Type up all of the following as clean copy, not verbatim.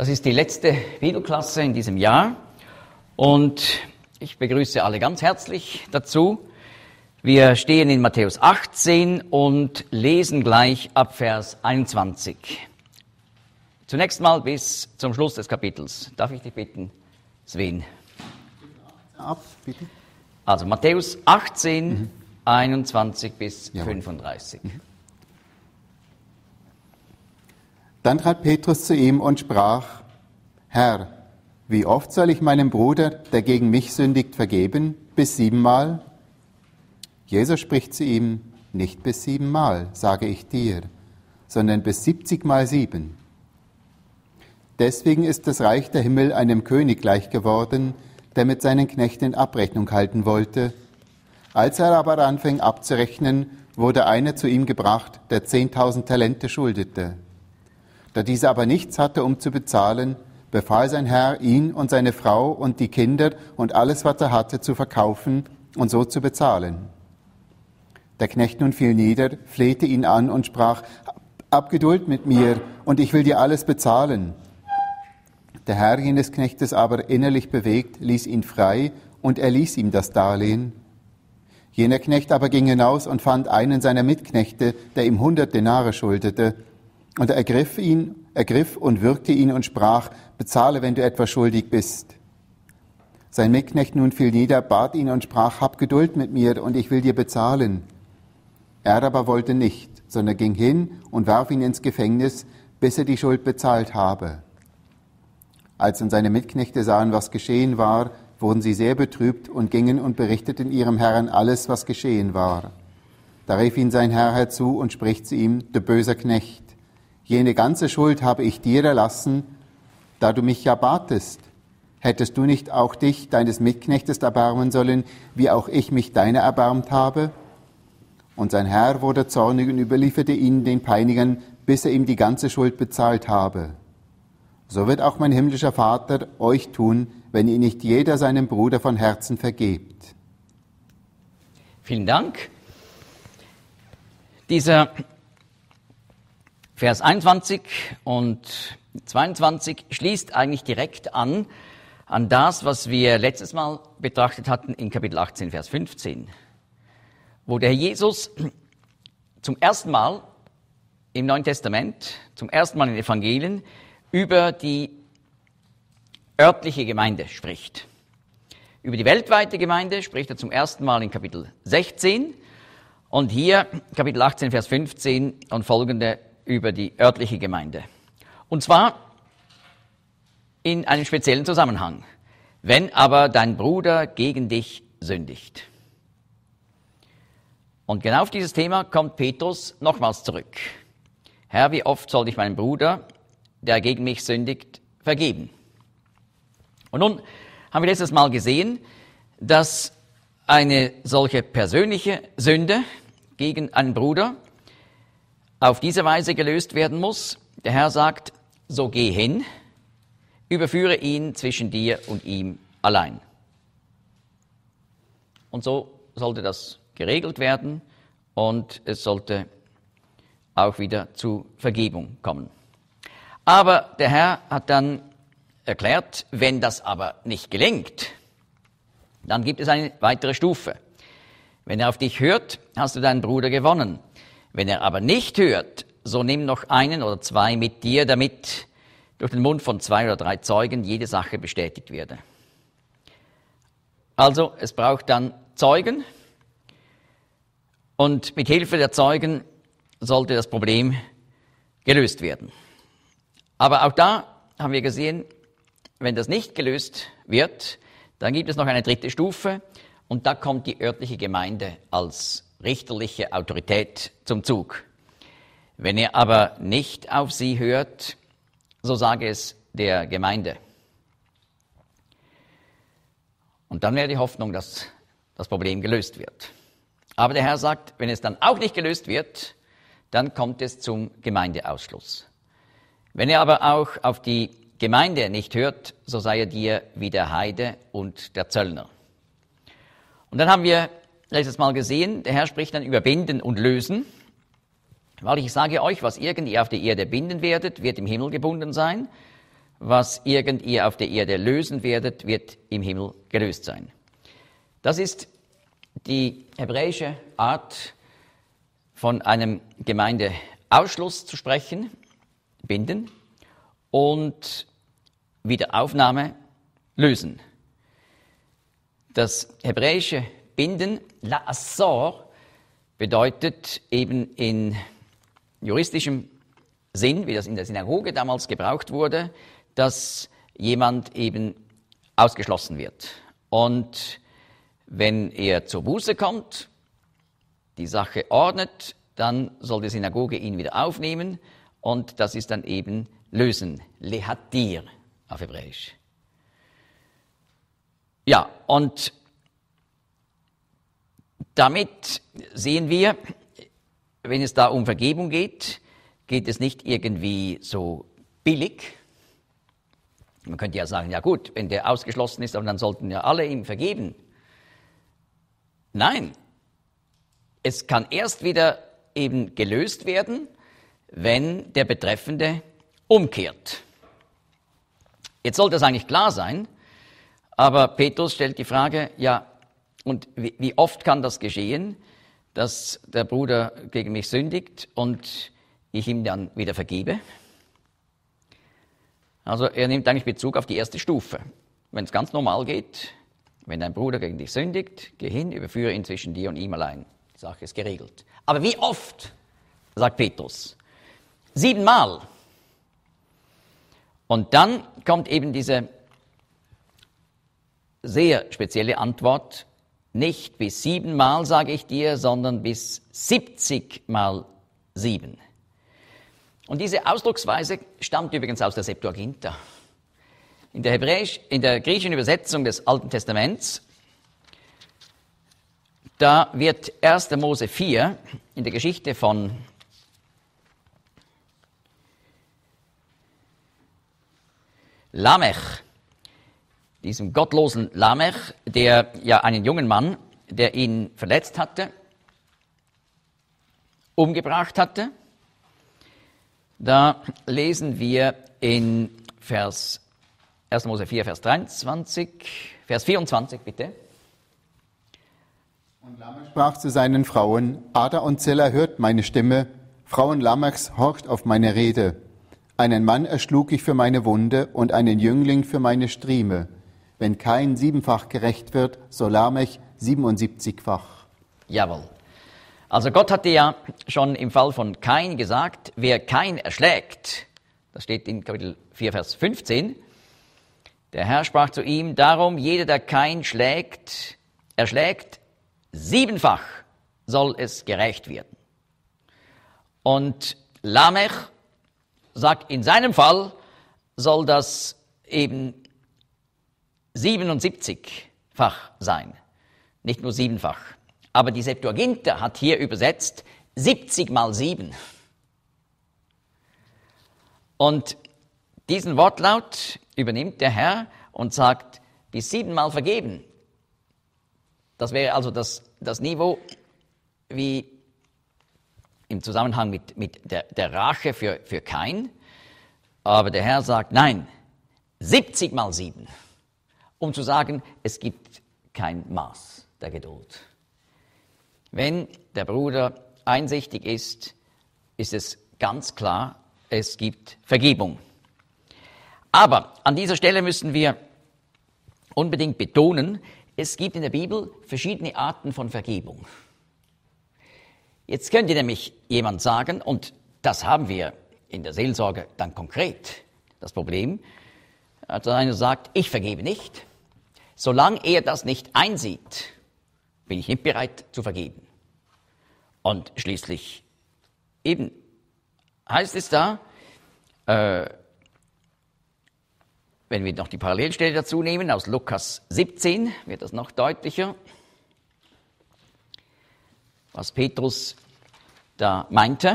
Das ist die letzte Bibelklasse in diesem Jahr und ich begrüße alle ganz herzlich dazu. Wir stehen in Matthäus 18 und lesen gleich ab Vers 21. Zunächst mal bis zum Schluss des Kapitels. Darf ich dich bitten, Sven? Ab, bitte. Also Matthäus 18, 21 bis 35. Dann trat Petrus zu ihm und sprach: Herr, wie oft soll ich meinem Bruder, der gegen mich sündigt, vergeben? Bis 7-mal? Jesus spricht zu ihm: Nicht bis 7-mal, sage ich dir, sondern bis 70-mal 7. Deswegen ist das Reich der Himmel einem König gleich geworden, der mit seinen Knechten Abrechnung halten wollte. Als er aber anfing abzurechnen, wurde einer zu ihm gebracht, der 10.000 Talente schuldete. Da dieser aber nichts hatte, um zu bezahlen, befahl sein Herr, ihn und seine Frau und die Kinder und alles, was er hatte, zu verkaufen und so zu bezahlen. Der Knecht nun fiel nieder, flehte ihn an und sprach: Hab Geduld mit mir, und ich will dir alles bezahlen. Der Herr jenes Knechtes aber, innerlich bewegt, ließ ihn frei, und er ließ ihm das Darlehen. Jener Knecht aber ging hinaus und fand einen seiner Mitknechte, der ihm 100 Denare schuldete. Und er ergriff und würgte ihn und sprach: Bezahle, wenn du etwas schuldig bist. Sein Mitknecht nun fiel nieder, bat ihn und sprach: Hab Geduld mit mir, und ich will dir bezahlen. Er aber wollte nicht, sondern ging hin und warf ihn ins Gefängnis, bis er die Schuld bezahlt habe. Als dann seine Mitknechte sahen, was geschehen war, wurden sie sehr betrübt und gingen und berichteten ihrem Herrn alles, was geschehen war. Da rief ihn sein Herr herzu und spricht zu ihm: Du böser Knecht, jene ganze Schuld habe ich dir erlassen, da du mich ja batest. Hättest du nicht auch dich, deines Mitknechtes, erbarmen sollen, wie auch ich mich deiner erbarmt habe? Und sein Herr wurde zornig und überlieferte ihn den Peinigern, bis er ihm die ganze Schuld bezahlt habe. So wird auch mein himmlischer Vater euch tun, wenn ihr nicht jeder seinem Bruder von Herzen vergebt. Vielen Dank. Dieser Vers 21 und 22 schließt eigentlich direkt an das, was wir letztes Mal betrachtet hatten in Kapitel 18, Vers 15, wo der Herr Jesus zum ersten Mal im Neuen Testament, zum ersten Mal in den Evangelien, über die örtliche Gemeinde spricht. Über die weltweite Gemeinde spricht er zum ersten Mal in Kapitel 16 und hier Kapitel 18, Vers 15 und folgende über die örtliche Gemeinde. Und zwar in einem speziellen Zusammenhang. Wenn aber dein Bruder gegen dich sündigt. Und genau auf dieses Thema kommt Petrus nochmals zurück. Herr, wie oft soll ich meinem Bruder, der gegen mich sündigt, vergeben? Und nun haben wir letztes Mal gesehen, dass eine solche persönliche Sünde gegen einen Bruder auf diese Weise gelöst werden muss. Der Herr sagt: So geh hin, überführe ihn zwischen dir und ihm allein. Und so sollte das geregelt werden und es sollte auch wieder zu Vergebung kommen. Aber der Herr hat dann erklärt, wenn das aber nicht gelingt, dann gibt es eine weitere Stufe. Wenn er auf dich hört, hast du deinen Bruder gewonnen. Wenn er aber nicht hört, so nimm noch einen oder zwei mit dir, damit durch den Mund von 2 oder 3 Zeugen jede Sache bestätigt werde. Also, es braucht dann Zeugen und mit Hilfe der Zeugen sollte das Problem gelöst werden. Aber auch da haben wir gesehen, wenn das nicht gelöst wird, dann gibt es noch eine dritte Stufe und da kommt die örtliche Gemeinde als richterliche Autorität zum Zug. Wenn er aber nicht auf sie hört, so sage es der Gemeinde. Und dann wäre die Hoffnung, dass das Problem gelöst wird. Aber der Herr sagt, wenn es dann auch nicht gelöst wird, dann kommt es zum Gemeindeausschluss. Wenn er aber auch auf die Gemeinde nicht hört, so sei er dir wie der Heide und der Zöllner. Und dann haben wir letztes Mal gesehen, der Herr spricht dann über Binden und Lösen. Weil ich sage euch, was irgend ihr auf der Erde binden werdet, wird im Himmel gebunden sein. was irgend ihr auf der Erde lösen werdet, wird im Himmel gelöst sein. Das ist die hebräische Art, von einem Gemeindeausschluss zu sprechen, binden, und Wiederaufnahme, lösen. Das hebräische Binden, la'asor, bedeutet eben in juristischem Sinn, wie das in der Synagoge damals gebraucht wurde, dass jemand eben ausgeschlossen wird. Und wenn er zur Buße kommt, die Sache ordnet, dann soll die Synagoge ihn wieder aufnehmen, und das ist dann eben lösen, lehatir auf Hebräisch. Ja, und damit sehen wir, wenn es da um Vergebung geht, geht es nicht irgendwie so billig. Man könnte ja sagen, ja gut, wenn der ausgeschlossen ist, aber dann sollten ja alle ihm vergeben. Nein, es kann erst wieder eben gelöst werden, wenn der Betreffende umkehrt. Jetzt sollte das eigentlich klar sein, aber Petrus stellt die Frage, ja, und wie oft kann das geschehen, dass der Bruder gegen mich sündigt und ich ihm dann wieder vergebe? Also er nimmt eigentlich Bezug auf die erste Stufe. Wenn es ganz normal geht, wenn dein Bruder gegen dich sündigt, geh hin, überführe ihn zwischen dir und ihm allein. Die Sache ist geregelt. Aber wie oft, sagt Petrus? 7-mal. Und dann kommt eben diese sehr spezielle Antwort, nicht bis 7-mal, sage ich dir, sondern bis 70 mal 7. Und diese Ausdrucksweise stammt übrigens aus der Septuaginta. In der griechischen Übersetzung des Alten Testaments, da wird 1. Mose 4 in der Geschichte von Lamech, diesem gottlosen Lamech, der ja einen jungen Mann, der ihn verletzt hatte, umgebracht hatte. Da lesen wir in 1. Mose 4, Vers 24, bitte. Und Lamech sprach zu seinen Frauen, Ada und Zilla hört meine Stimme, Frauen Lamechs horcht auf meine Rede. Einen Mann erschlug ich für meine Wunde und einen Jüngling für meine Strieme. Wenn Kain 7-fach gerecht wird, so Lamech 77-fach. Jawohl. Also Gott hatte ja schon im Fall von Kain gesagt, wer Kain erschlägt, das steht in Kapitel 4, Vers 15, der Herr sprach zu ihm, darum jeder, der Kain erschlägt, 7-fach soll es gerächt werden. Und Lamech sagt, in seinem Fall soll das eben 77-fach sein, nicht nur 7-fach. Aber die Septuaginta hat hier übersetzt 70 mal 7. Und diesen Wortlaut übernimmt der Herr und sagt, bis 7-mal vergeben. Das wäre also das Niveau wie im Zusammenhang mit der Rache für Kain. Aber der Herr sagt, nein, 70 mal 7. Um zu sagen, es gibt kein Maß der Geduld. Wenn der Bruder einsichtig ist, ist es ganz klar, es gibt Vergebung. Aber an dieser Stelle müssen wir unbedingt betonen, es gibt in der Bibel verschiedene Arten von Vergebung. Jetzt könnte nämlich jemand sagen, und das haben wir in der Seelsorge dann konkret, das Problem, als einer sagt, ich vergebe nicht, solange er das nicht einsieht, bin ich nicht bereit zu vergeben. Und schließlich eben heißt es da, wenn wir noch die Parallelstelle dazu nehmen, aus Lukas 17, wird das noch deutlicher, was Petrus da meinte.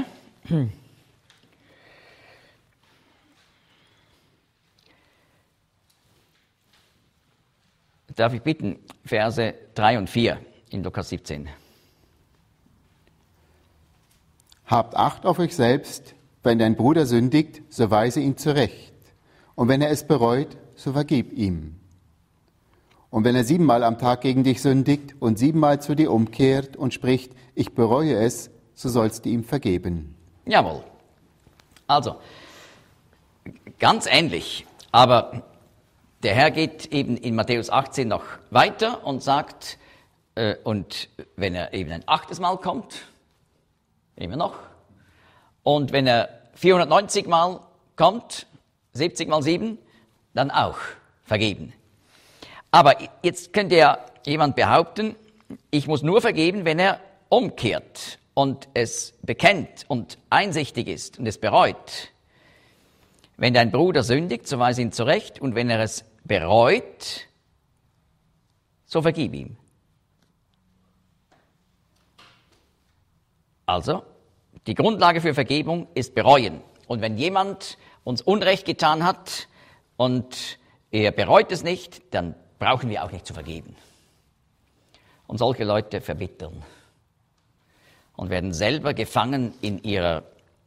Darf ich bitten, Verse 3 und 4 in Lukas 17. Habt Acht auf euch selbst, wenn dein Bruder sündigt, so weise ihn zurecht. Und wenn er es bereut, so vergib ihm. Und wenn er 7-mal am Tag gegen dich sündigt und 7-mal zu dir umkehrt und spricht, ich bereue es, so sollst du ihm vergeben. Jawohl. Also, ganz ähnlich, aber der Herr geht eben in Matthäus 18 noch weiter und sagt, und wenn er eben ein 8. Mal kommt, immer noch, und wenn er 490 Mal kommt, 70 mal 7, dann auch vergeben. Aber jetzt könnte ja jemand behaupten, ich muss nur vergeben, wenn er umkehrt und es bekennt und einsichtig ist und es bereut. Wenn dein Bruder sündigt, so weise ihn zurecht, und wenn er es bereut, so vergib ihm. Also, die Grundlage für Vergebung ist bereuen. Und wenn jemand uns Unrecht getan hat und er bereut es nicht, dann brauchen wir auch nicht zu vergeben. Und solche Leute verbittern und werden selber gefangen in ihrer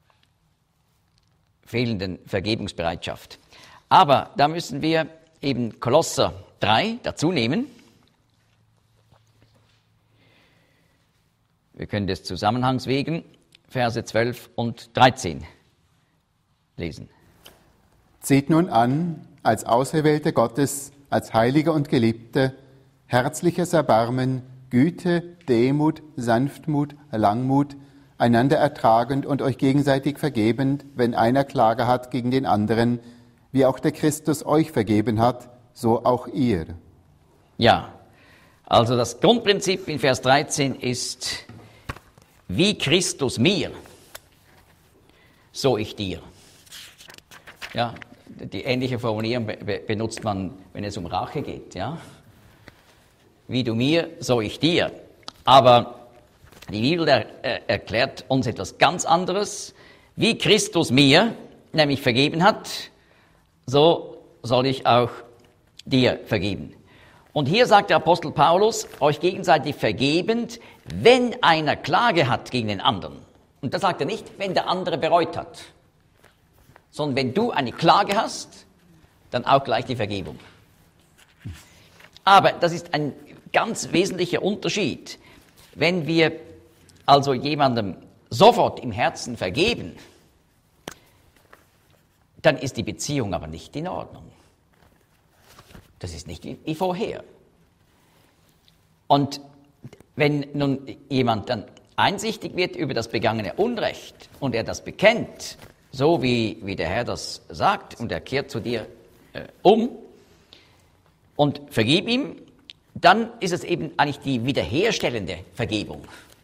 fehlenden Vergebungsbereitschaft. Aber da müssen wir eben Kolosser 3 dazu nehmen. Wir können des Zusammenhangs wegen Verse 12 und 13 lesen. Zieht nun an, als Auserwählte Gottes, als Heilige und Geliebte, herzliches Erbarmen, Güte, Demut, Sanftmut, Langmut, einander ertragend und euch gegenseitig vergebend, wenn einer Klage hat gegen den anderen, wie auch der Christus euch vergeben hat, so auch ihr. Ja, also das Grundprinzip in Vers 13 ist, wie Christus mir, so ich dir. Ja, die ähnliche Formulierung benutzt man, wenn es um Rache geht. Ja? Wie du mir, so ich dir. Aber die Bibel erklärt uns etwas ganz anderes. Wie Christus mir nämlich vergeben hat, so soll ich auch dir vergeben. Und hier sagt der Apostel Paulus, euch gegenseitig vergebend, wenn einer Klage hat gegen den anderen. Und das sagt er nicht, wenn der andere bereut hat, sondern wenn du eine Klage hast, dann auch gleich die Vergebung. Aber das ist ein ganz wesentlicher Unterschied. Wenn wir also jemandem sofort im Herzen vergeben, dann ist die Beziehung aber nicht in Ordnung. Das ist nicht wie vorher. Und wenn nun jemand dann einsichtig wird über das begangene Unrecht und er das bekennt, so wie der Herr das sagt, und er kehrt zu dir um und vergib ihm, dann ist es eben eigentlich die wiederherstellende Vergebung.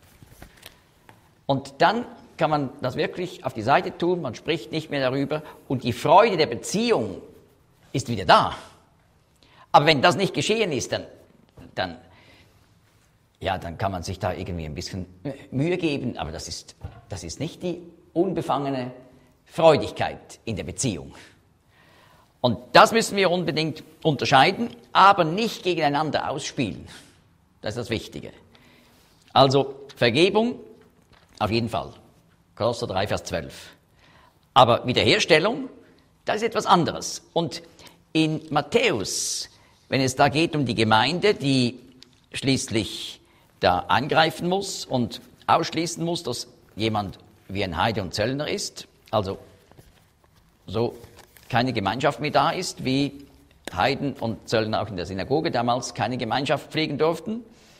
Und dann kann man das wirklich auf die Seite tun, man spricht nicht mehr darüber und die Freude der Beziehung ist wieder da. Aber wenn das nicht geschehen ist, dann kann man sich da irgendwie ein bisschen Mühe geben, aber das ist nicht die unbefangene Freudigkeit in der Beziehung. Und das müssen wir unbedingt unterscheiden, aber nicht gegeneinander ausspielen. Das ist das Wichtige. Also Vergebung auf jeden Fall. Kolosser 3, Vers 12. Aber Wiederherstellung, das ist etwas anderes. Und in Matthäus, wenn es da geht um die Gemeinde, die schließlich da eingreifen muss und ausschließen muss, dass jemand wie ein Heide und Zöllner ist, also so keine Gemeinschaft mehr da ist, wie Heiden und Zöllner auch in der Synagoge damals keine Gemeinschaft pflegen durften.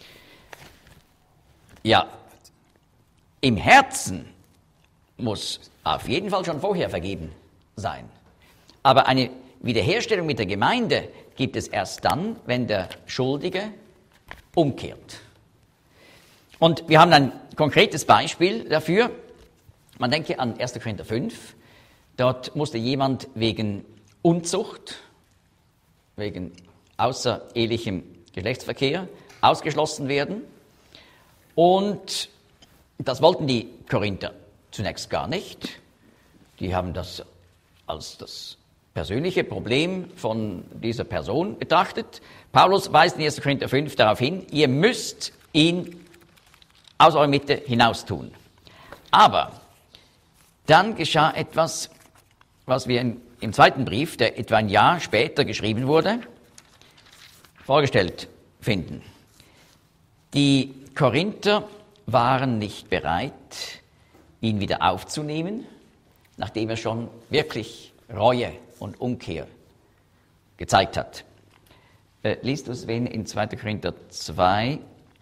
Ja, im Herzen muss auf jeden Fall schon vorher vergeben sein. Aber eine Wiederherstellung mit der Gemeinde gibt es erst dann, wenn der Schuldige umkehrt. Und wir haben ein konkretes Beispiel dafür. Man denke an 1. Korinther 5. Dort musste jemand wegen Unzucht, wegen außerehelichem Geschlechtsverkehr ausgeschlossen werden. Und das wollten die Korinther zunächst gar nicht. Die haben das als das persönliche Problem von dieser Person betrachtet. Paulus weist in 1. Korinther 5 darauf hin, ihr müsst ihn aus eurer Mitte hinaus tun. Aber dann geschah etwas, was wir im zweiten Brief, der etwa ein Jahr später geschrieben wurde, vorgestellt finden. Die Korinther waren nicht bereit, ihn wieder aufzunehmen, nachdem er schon wirklich Reue und Umkehr gezeigt hat. Liest du es, wenn in 2. Korinther 2,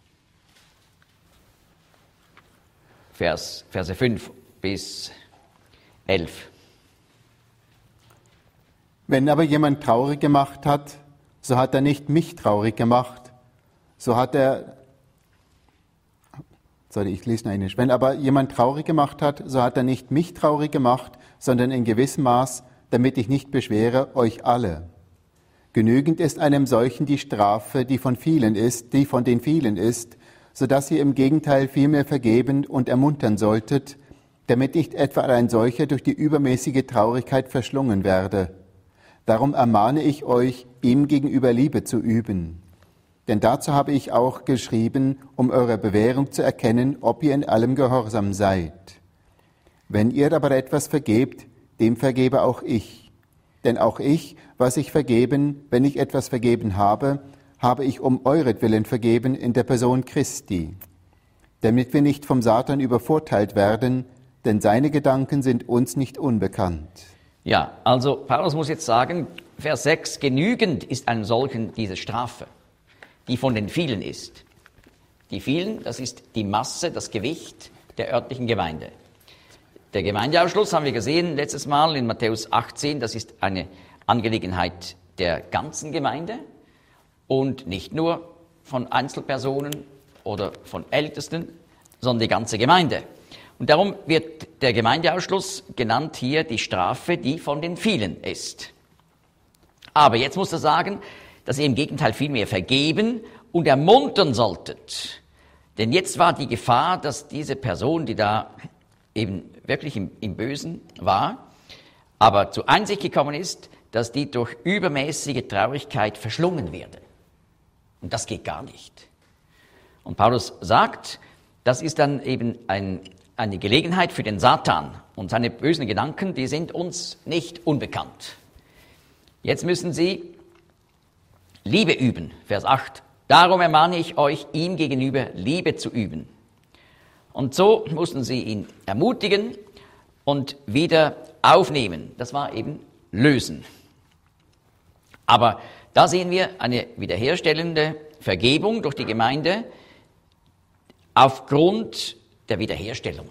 Verse 5 bis 11. Wenn aber jemand traurig gemacht hat, so hat er nicht mich traurig gemacht, so hat er, ich lese noch Englisch. Wenn aber jemand traurig gemacht hat, so hat er nicht mich traurig gemacht, sondern in gewissem Maß, damit ich nicht beschwere euch alle. Genügend ist einem solchen die Strafe, die von den vielen ist, so dass ihr im Gegenteil vielmehr vergeben und ermuntern solltet, damit nicht etwa ein solcher durch die übermäßige Traurigkeit verschlungen werde. Darum ermahne ich euch, ihm gegenüber Liebe zu üben. Denn dazu habe ich auch geschrieben, um eure Bewährung zu erkennen, ob ihr in allem gehorsam seid. Wenn ihr aber etwas vergebt, dem vergebe auch ich. Denn auch ich, was ich vergeben, wenn ich etwas vergeben habe, habe ich um euretwillen vergeben in der Person Christi, damit wir nicht vom Satan übervorteilt werden, denn seine Gedanken sind uns nicht unbekannt. Ja, also Paulus muss jetzt sagen, Vers 6, genügend ist einem solchen diese Strafe, die von den vielen ist. Die vielen, das ist die Masse, das Gewicht der örtlichen Gemeinde. Der Gemeindeausschluss haben wir gesehen letztes Mal in Matthäus 18, das ist eine Angelegenheit der ganzen Gemeinde und nicht nur von Einzelpersonen oder von Ältesten, sondern die ganze Gemeinde. Und darum wird der Gemeindeausschluss genannt hier die Strafe, die von den vielen ist. Aber jetzt muss er sagen, dass ihr im Gegenteil vielmehr vergeben und ermuntern solltet. Denn jetzt war die Gefahr, dass diese Person, die da eben wirklich im Bösen war, aber zur Einsicht gekommen ist, dass die durch übermäßige Traurigkeit verschlungen werde. Und das geht gar nicht. Und Paulus sagt, das ist dann eben eine Gelegenheit für den Satan. Und seine bösen Gedanken, die sind uns nicht unbekannt. Jetzt müssen sie Liebe üben, Vers 8. Darum ermahne ich euch, ihm gegenüber Liebe zu üben. Und so mussten sie ihn ermutigen und wieder aufnehmen. Das war eben lösen. Aber da sehen wir eine wiederherstellende Vergebung durch die Gemeinde aufgrund der Wiederherstellung.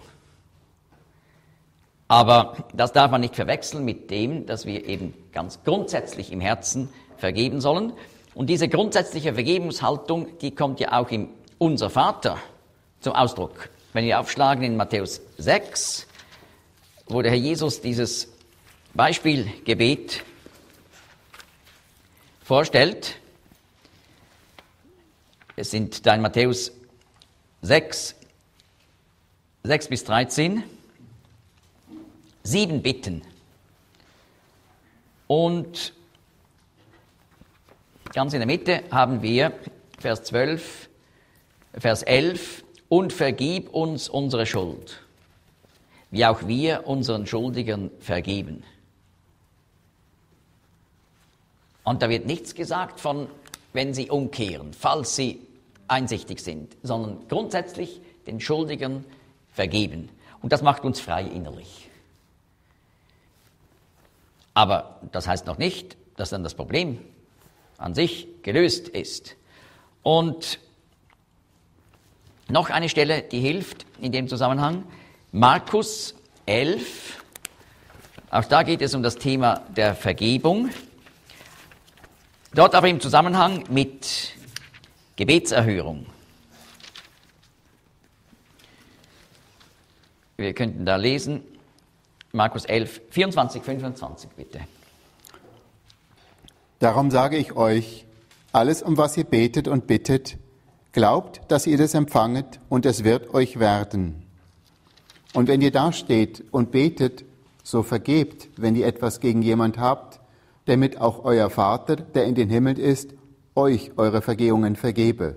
Aber das darf man nicht verwechseln mit dem, dass wir eben ganz grundsätzlich im Herzen vergeben sollen. Und diese grundsätzliche Vergebungshaltung, die kommt ja auch im Unser Vater zum Ausdruck. Wenn wir aufschlagen in Matthäus 6, wo der Herr Jesus dieses Beispielgebet vorstellt. Es sind da in Matthäus 6 bis 13, 7 Bitten. Und ganz in der Mitte haben wir Vers 11, und vergib uns unsere Schuld, wie auch wir unseren Schuldigern vergeben. Und da wird nichts gesagt von, wenn sie umkehren, falls sie einsichtig sind, sondern grundsätzlich den Schuldigern vergeben. Und das macht uns frei innerlich. Aber das heißt noch nicht, dass dann das Problem an sich gelöst ist. Und noch eine Stelle, die hilft in dem Zusammenhang, Markus 11. Auch da geht es um das Thema der Vergebung. Dort aber im Zusammenhang mit Gebetserhörung. Wir könnten da lesen, Markus 11, 24, 25 bitte. Darum sage ich euch, alles, um was ihr betet und bittet, glaubt, dass ihr das empfanget und es wird euch werden. Und wenn ihr dasteht und betet, so vergebt, wenn ihr etwas gegen jemand habt, damit auch euer Vater, der in den Himmeln ist, euch eure Vergehungen vergebe.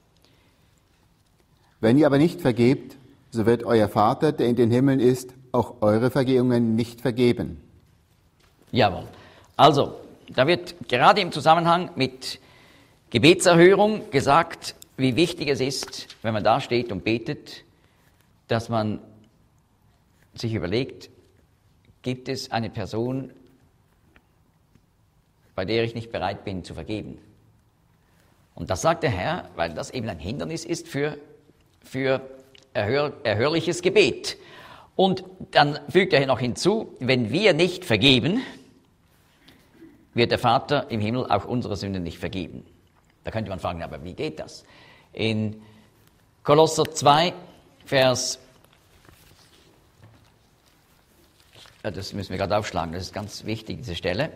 Wenn ihr aber nicht vergebt, so wird euer Vater, der in den Himmeln ist, auch eure Vergehungen nicht vergeben. Jawohl. Also, da wird gerade im Zusammenhang mit Gebetserhörung gesagt, wie wichtig es ist, wenn man da steht und betet, dass man sich überlegt, gibt es eine Person, bei der ich nicht bereit bin zu vergeben? Und das sagt der Herr, weil das eben ein Hindernis ist für erhörliches Gebet. Und dann fügt er hier noch hinzu, wenn wir nicht vergeben, wird der Vater im Himmel auch unsere Sünden nicht vergeben. Da könnte man fragen, aber wie geht das? In Kolosser 2, Vers, das müssen wir gerade aufschlagen, das ist ganz wichtig, diese Stelle,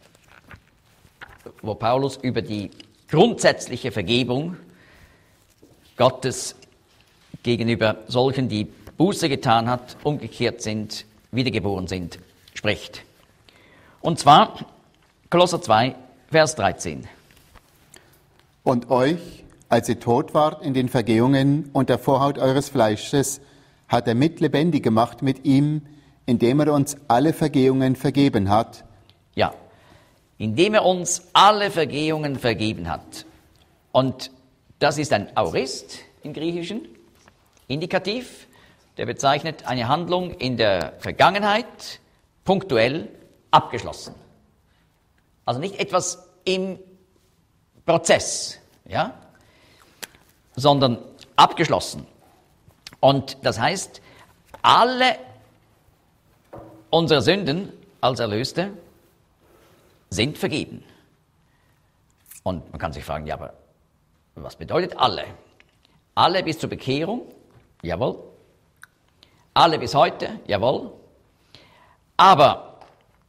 wo Paulus über die grundsätzliche Vergebung Gottes gegenüber solchen, die Buße getan hat, umgekehrt sind, wiedergeboren sind, spricht. Und zwar Kolosser 2, Vers 13. Und euch, als ihr tot wart in den Vergehungen und der Vorhaut eures Fleisches, hat er mit lebendig gemacht mit ihm, indem er uns alle Vergehungen vergeben hat. Ja, indem er uns alle Vergehungen vergeben hat. Und das ist ein Aorist im Griechischen, Indikativ, der bezeichnet eine Handlung in der Vergangenheit, punktuell abgeschlossen. Also nicht etwas im Prozess, ja, sondern abgeschlossen. Und das heißt, alle unsere Sünden als Erlöste sind vergeben. Und man kann sich fragen, ja, aber was bedeutet alle? Alle bis zur Bekehrung? Jawohl. Alle bis heute? Jawohl. Aber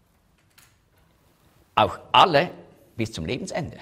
auch alle bis zum Lebensende.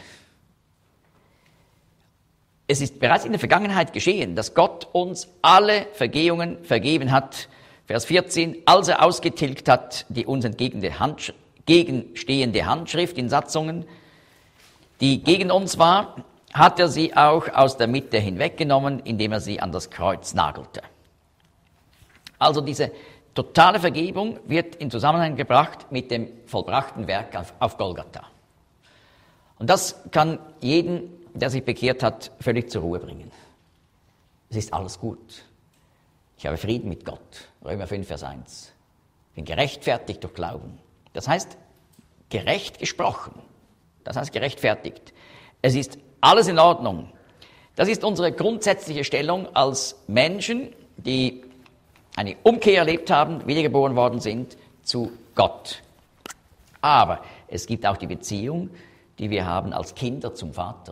Es ist bereits in der Vergangenheit geschehen, dass Gott uns alle Vergehungen vergeben hat. Vers 14, als er ausgetilgt hat, die uns entgegenstehende Handschrift in Satzungen, die gegen uns war, hat er sie auch aus der Mitte hinweggenommen, indem er sie an das Kreuz nagelte. Also diese totale Vergebung wird in Zusammenhang gebracht mit dem vollbrachten Werk auf Golgatha. Und das kann jeden, der sich bekehrt hat, völlig zur Ruhe bringen. Es ist alles gut. Ich habe Frieden mit Gott. Römer 5, Vers 1. Bin gerechtfertigt durch Glauben. Das heißt, gerecht gesprochen. Das heißt, gerechtfertigt. Es ist alles in Ordnung. Das ist unsere grundsätzliche Stellung als Menschen, die eine Umkehr erlebt haben, wiedergeboren worden sind zu Gott. Aber es gibt auch die Beziehung, die wir haben als Kinder zum Vater.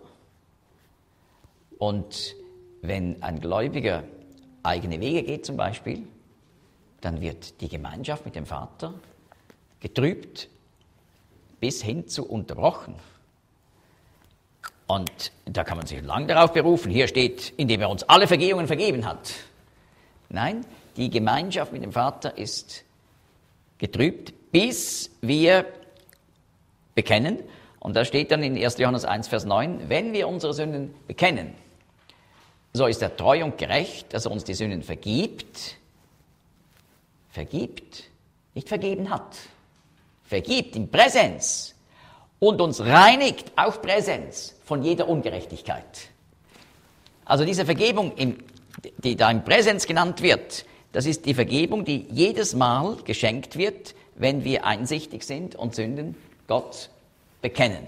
Und wenn ein Gläubiger eigene Wege geht zum Beispiel, dann wird die Gemeinschaft mit dem Vater getrübt bis hin zu unterbrochen. Und da kann man sich lang darauf berufen. Hier steht, indem er uns alle Vergehungen vergeben hat. Nein, die Gemeinschaft mit dem Vater ist getrübt, bis wir bekennen. Und da steht dann in 1. Johannes 1, Vers 9, wenn wir unsere Sünden bekennen, so ist er treu und gerecht, dass er uns die Sünden vergibt, nicht vergeben hat, vergibt in Präsenz und uns reinigt auf Präsenz von jeder Ungerechtigkeit. Also diese Vergebung, die da in Präsenz genannt wird, das ist die Vergebung, die jedes Mal geschenkt wird, wenn wir einsichtig sind und Sünden Gott bekennen.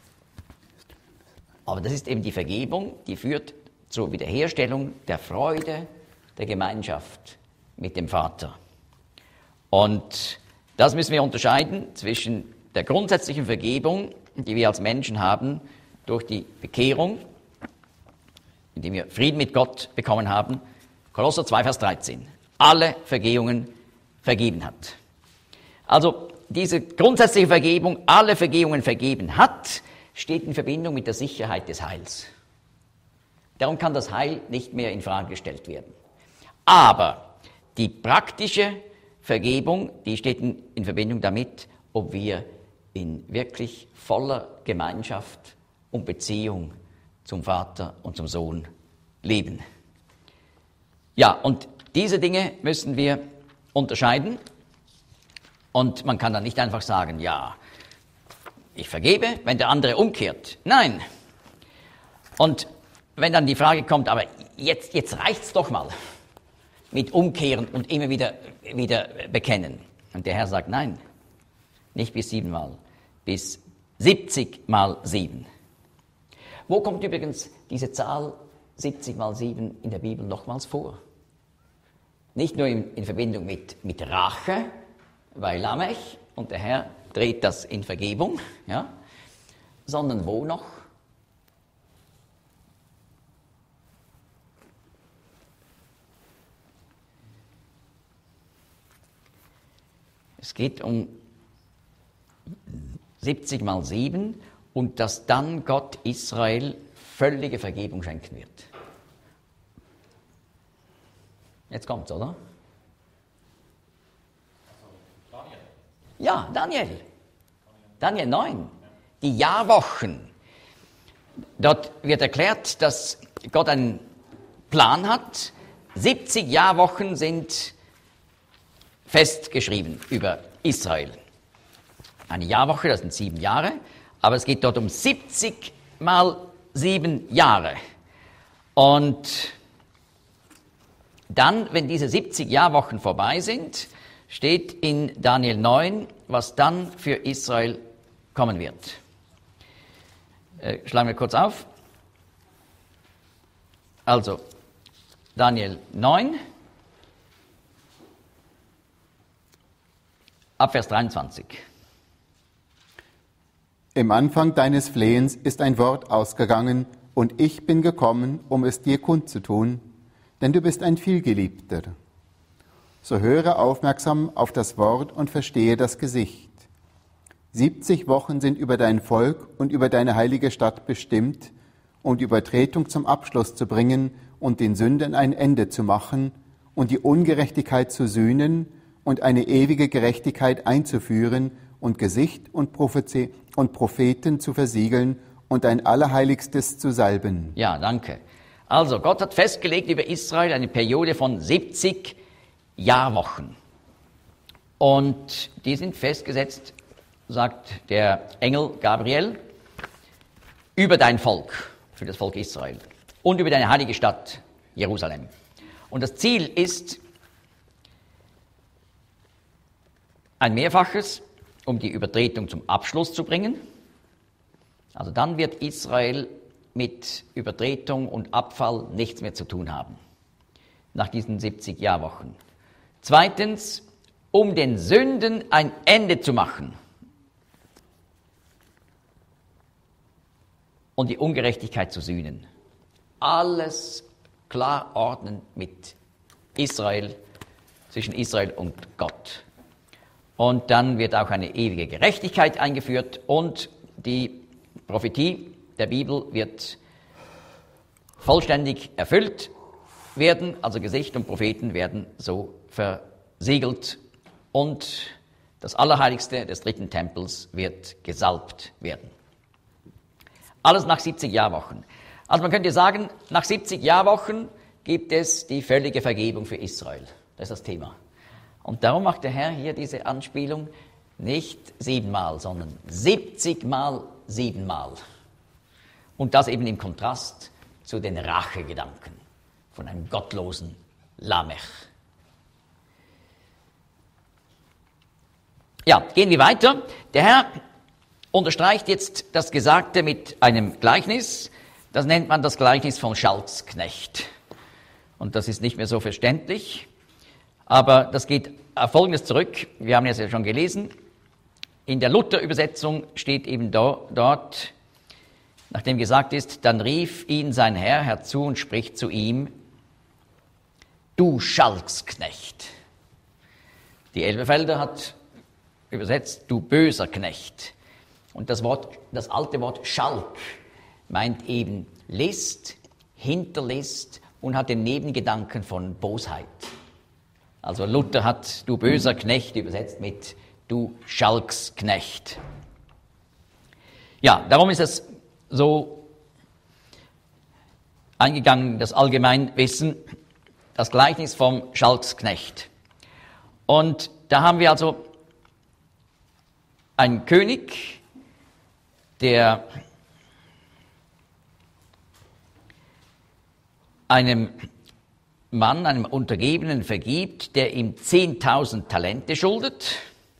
Aber das ist eben die Vergebung, die führt zur Wiederherstellung der Freude der Gemeinschaft mit dem Vater. Und das müssen wir unterscheiden zwischen der grundsätzlichen Vergebung, die wir als Menschen haben, durch die Bekehrung, indem wir Frieden mit Gott bekommen haben, Kolosser 2, Vers 13, alle Vergehungen vergeben hat. Also diese grundsätzliche Vergebung, alle Vergehungen vergeben hat, steht in Verbindung mit der Sicherheit des Heils. Darum kann das Heil nicht mehr in Frage gestellt werden. Aber die praktische Vergebung, die steht in Verbindung damit, ob wir in wirklich voller Gemeinschaft und Beziehung zum Vater und zum Sohn leben. Ja, und diese Dinge müssen wir unterscheiden. Und man kann dann nicht einfach sagen, ja, ich vergebe, wenn der andere umkehrt. Nein. Und wenn dann die Frage kommt, aber jetzt reicht's doch mal mit Umkehren und immer wieder bekennen. Und der Herr sagt, nein, nicht bis 7-mal, bis 70 mal 7. Wo kommt übrigens diese Zahl 70 mal 7 in der Bibel nochmals vor? Nicht nur in Verbindung mit Rache bei Lamech und der Herr dreht das in Vergebung, ja, sondern wo noch? Es geht um 70 mal 7 und dass dann Gott Israel völlige Vergebung schenken wird. Jetzt kommt's, oder? Ja, Daniel 9. Die Jahrwochen. Dort wird erklärt, dass Gott einen Plan hat. 70 Jahrwochen sind festgeschrieben über Israel. Eine Jahrwoche, das sind 7 Jahre, aber es geht dort um 70 mal 7 Jahre. Und dann, wenn diese 70 Jahrwochen vorbei sind, steht in Daniel 9, was dann für Israel kommen wird. Schlagen wir kurz auf. Also, Daniel 9, ab Vers 23. Im Anfang deines Flehens ist ein Wort ausgegangen, und ich bin gekommen, um es dir kundzutun, denn du bist ein Vielgeliebter. So höre aufmerksam auf das Wort und verstehe das Gesicht. 70 Wochen sind über dein Volk und über deine heilige Stadt bestimmt, um die Übertretung zum Abschluss zu bringen und den Sünden ein Ende zu machen und die Ungerechtigkeit zu sühnen und eine ewige Gerechtigkeit einzuführen und Gesicht und Propheten zu versiegeln und ein Allerheiligstes zu salben. Ja, danke. Also, Gott hat festgelegt über Israel eine Periode von 70 Jahrwochen. Und die sind festgesetzt, sagt der Engel Gabriel, über dein Volk, für das Volk Israel und über deine heilige Stadt Jerusalem. Und das Ziel ist ein Mehrfaches, um die Übertretung zum Abschluss zu bringen. Also dann wird Israel mit Übertretung und Abfall nichts mehr zu tun haben, nach diesen 70 Jahrwochen. Zweitens, um den Sünden ein Ende zu machen und die Ungerechtigkeit zu sühnen. Alles klar ordnen mit Israel, zwischen Israel und Gott. Und dann wird auch eine ewige Gerechtigkeit eingeführt und die Prophetie der Bibel wird vollständig erfüllt werden, also Gesicht und Propheten werden so versiegelt und das Allerheiligste des 3. Tempels wird gesalbt werden. Alles nach 70 Jahrwochen. Also man könnte sagen, nach 70 Jahrwochen gibt es die völlige Vergebung für Israel. Das ist das Thema. Und darum macht der Herr hier diese Anspielung nicht 7-mal, sondern 70 mal 7-mal. Und das eben im Kontrast zu den Rachegedanken von einem gottlosen Lamech. Ja, gehen wir weiter. Der Herr unterstreicht jetzt das Gesagte mit einem Gleichnis. Das nennt man das Gleichnis vom Schalksknecht. Und das ist nicht mehr so verständlich. Aber das geht auf Folgendes zurück. Wir haben es ja schon gelesen. In der Luther-Übersetzung steht eben dort, nachdem gesagt ist, dann rief ihn sein Herr herzu und spricht zu ihm, du Schalksknecht. Die Elberfelder hat übersetzt, du böser Knecht. Und das alte Wort Schalk meint eben List, Hinterlist und hat den Nebengedanken von Bosheit. Also Luther hat du böser Knecht übersetzt mit du Schalksknecht. Ja, darum ist es so eingegangen, das Allgemeinwissen, das Gleichnis vom Schalksknecht. Und da haben wir also ein König, der einem Mann, einem Untergebenen vergibt, der ihm 10.000 Talente schuldet.